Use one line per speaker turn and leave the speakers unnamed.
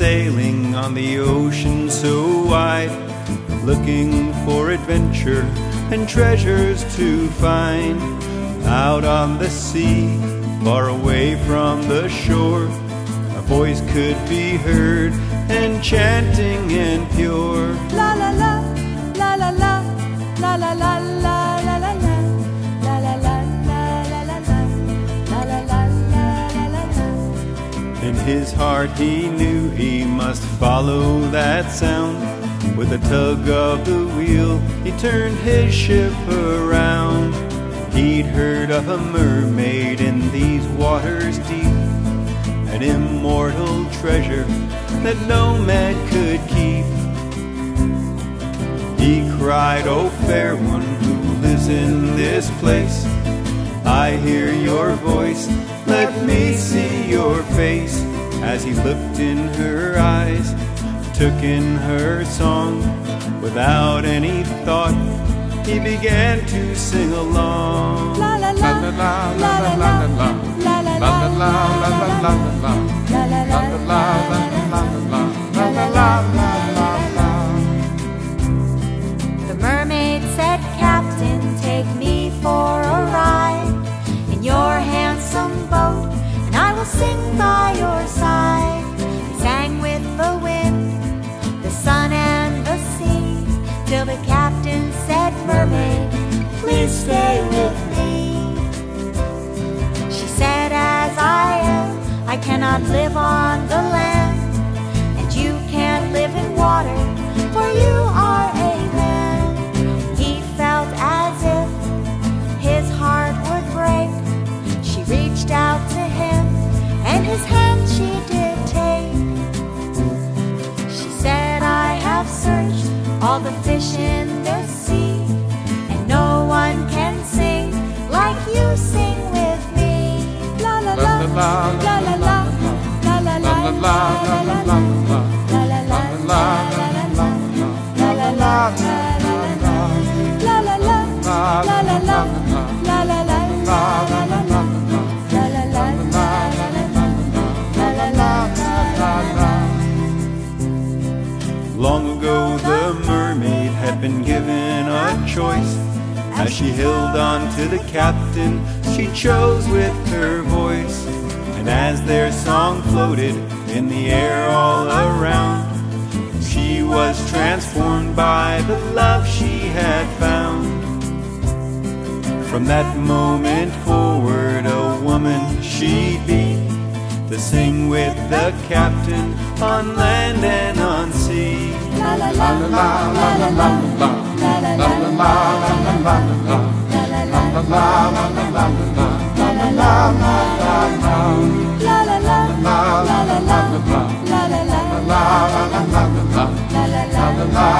sailing on the ocean so wide, looking for adventure and treasures to find. Out on the sea, far away from the shore, a voice could be heard, enchanting and pure.
La la la, la la la, la la la la la la la, la la la la la la la, la la la la la la.
In his heart he knew he must follow that sound. With a tug of the wheel he turned his ship around. He'd heard of a mermaid in these waters deep, an immortal treasure that no man could keep. He cried, "O fair one who lives in this place, I hear your voice, let me see your face." As he looked in her eyes, took in her song, without any thought he began to sing along.
La la la, la la la, la la la, la la la, la la la. The mermaid said, "Captain, take me for a ride in your handsome boat, and I will sing by your side." He sang with the wind, the sun and the sea, till the captain said, "Mermaid, please stay with me." She said, "As I am, I cannot live on the land, and you can't live in water, for you are a man." He felt as if his heart would break. She reached out to him, and his hand she did take. She said, "I have searched all the fish in the sea, and no one can sing like you sing with me." La la la, la la la, la la la, la la la, la la la, la la la, la la la, la la la, la la la, la la la, la la la,
Long ago the mermaid had been given a choice. As she held on to the captain, she chose with her voice. And as their song floated in the air all around, she was transformed by the love she had found. From that moment forward a woman she'd be, to sing with the captain on land and on sea.
La la la, la la la, la la la, la la la, la la la, la la la, la la la, la la la, la la la, la la la, la la la, la la la, la la la, la la la, la la la, la la la, la la la,